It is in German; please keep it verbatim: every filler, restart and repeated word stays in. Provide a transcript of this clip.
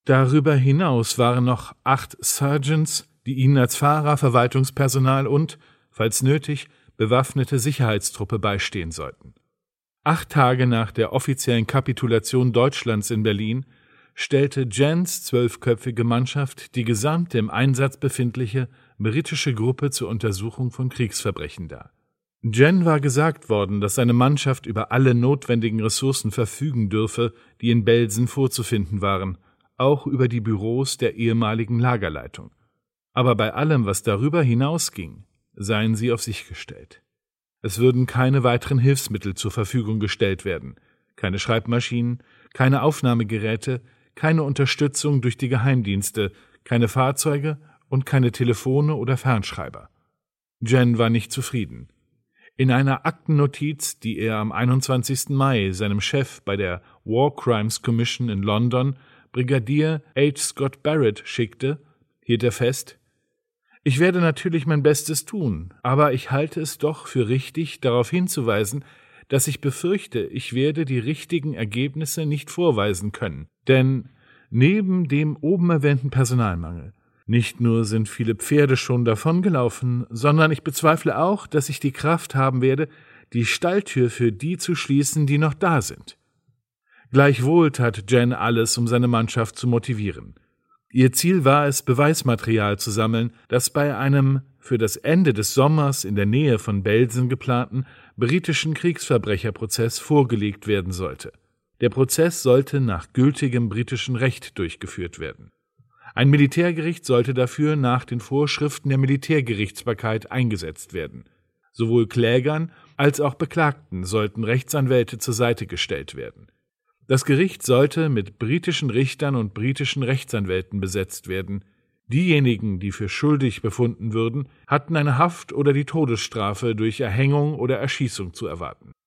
Darüber hinaus waren noch acht Sergeants, die ihnen als Fahrer, Verwaltungspersonal und, falls nötig, bewaffnete Sicherheitstruppe beistehen sollten. Acht Tage nach der offiziellen Kapitulation Deutschlands in Berlin stellte Jens zwölfköpfige Mannschaft die gesamte im Einsatz befindliche britische Gruppe zur Untersuchung von Kriegsverbrechen dar. Jen war gesagt worden, dass seine Mannschaft über alle notwendigen Ressourcen verfügen dürfe, die in Belsen vorzufinden waren, auch über die Büros der ehemaligen Lagerleitung. Aber bei allem, was darüber hinausging, seien sie auf sich gestellt. Es würden keine weiteren Hilfsmittel zur Verfügung gestellt werden, keine Schreibmaschinen, keine Aufnahmegeräte, keine Unterstützung durch die Geheimdienste, keine Fahrzeuge und keine Telefone oder Fernschreiber. Jen war nicht zufrieden. In einer Aktennotiz, die er am einundzwanzigsten Mai seinem Chef bei der War Crimes Commission in London, Brigadier H. Scott Barrett, schickte, hielt er fest: Ich werde natürlich mein Bestes tun, aber ich halte es doch für richtig, darauf hinzuweisen, dass ich befürchte, ich werde die richtigen Ergebnisse nicht vorweisen können. Denn neben dem oben erwähnten Personalmangel nicht nur sind viele Pferde schon davongelaufen, sondern ich bezweifle auch, dass ich die Kraft haben werde, die Stalltür für die zu schließen, die noch da sind. Gleichwohl tat Jen alles, um seine Mannschaft zu motivieren. Ihr Ziel war es, Beweismaterial zu sammeln, das bei einem für das Ende des Sommers in der Nähe von Belsen geplanten britischen Kriegsverbrecherprozess vorgelegt werden sollte. Der Prozess sollte nach gültigem britischen Recht durchgeführt werden. Ein Militärgericht sollte dafür nach den Vorschriften der Militärgerichtsbarkeit eingesetzt werden. Sowohl Klägern als auch Beklagten sollten Rechtsanwälte zur Seite gestellt werden. Das Gericht sollte mit britischen Richtern und britischen Rechtsanwälten besetzt werden. Diejenigen, die für schuldig befunden würden, hatten eine Haft oder die Todesstrafe durch Erhängung oder Erschießung zu erwarten.